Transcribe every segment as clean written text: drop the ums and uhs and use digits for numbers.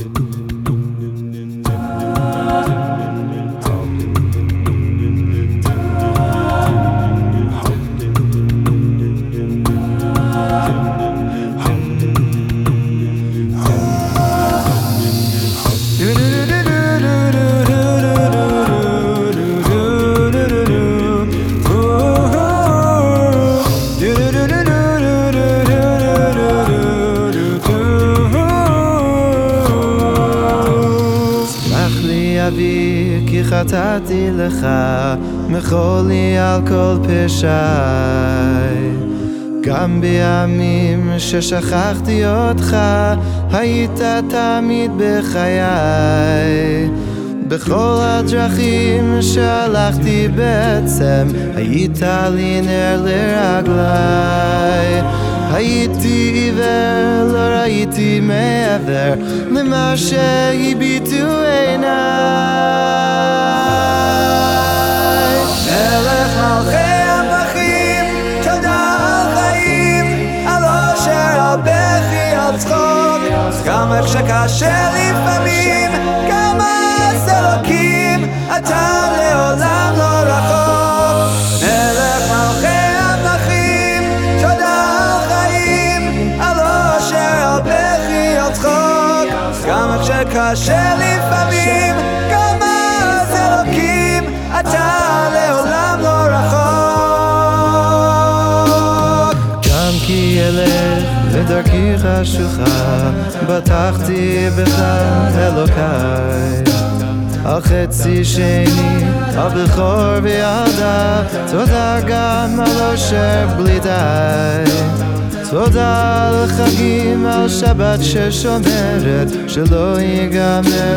אבי, כי חטאתי לך, מחול לי על כל פשעי. גם בימים ששכחתי אותך, היית תמיד בחיי. בכל הדרכים שהלכתי בעצם, היית לי נר לרגלי. הייתי עיוור, לא ראיתי מעבר למה שהביטו עיניי. מלך מלכי המלכים, תודה על חיים, על אושר, על בכי, על צחוק. גם איך שקשה לפעמים, כמה זה אלוקים, אתה לעולם לא רחוק. מלך מלכי המלכים, תודה על חיים, על אושר, על בכי, על צחוק. גם איך שקשה לפעמים, כמה זה אלוקים, אתה לעולם לא רחוק. גם כי אלך לדרכי חשוכה, בטחתי בך אלוקיי. על חצי שני, על בכור וילדה, תודה גם על אושר בלי די. תודה על חגים, על שבת ששומרת, שלא ייגמר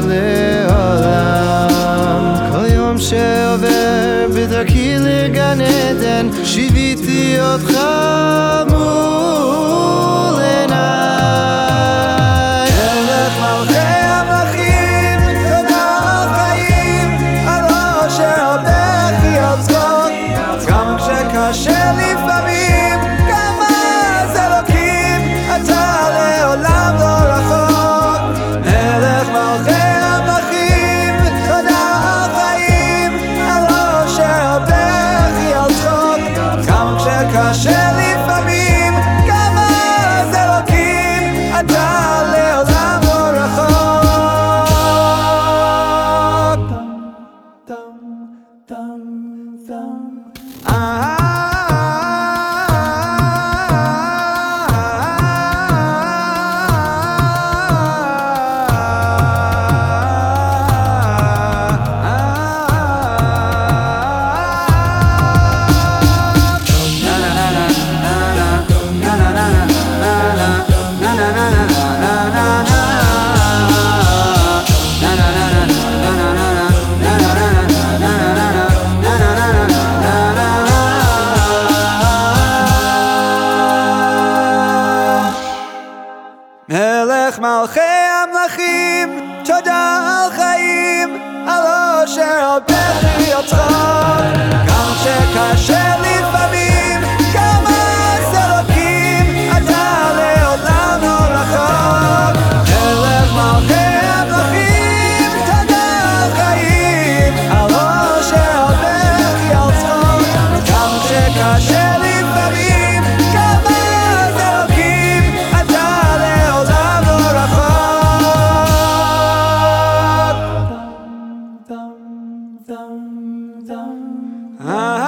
לעולם. כל יום שעובר בדרכי לגן עדן, שיוויתי אותך מול עיניי. מלך מלכי המלכים, תודה על חיים, על אושר, על בכי, על צחוק. גם כשקשה לפעמים, כמה זה אלוקים, אתה לעולם לא רחוק. מלך מלכי המלכים, תודה על חיים, על אושר, על בכי, על צחוק. גם כשקשה לפעמים, כמה זה אלוקים, אתה לעולם לא רחוק. מלך מלכי המלכים, תודה על חיים, על אושר, על בכי, על צחוק. גם כשקשה לפעמים, כמה זה אלוקים, אתה לעולם לא רחוק. מלך מלכי המלכים, תודה על חיים, על אושר, על בכי, על צחוק. גם כשקשה לפעמים, כמה זה אלוקים, אתה לעולם לא רחוק.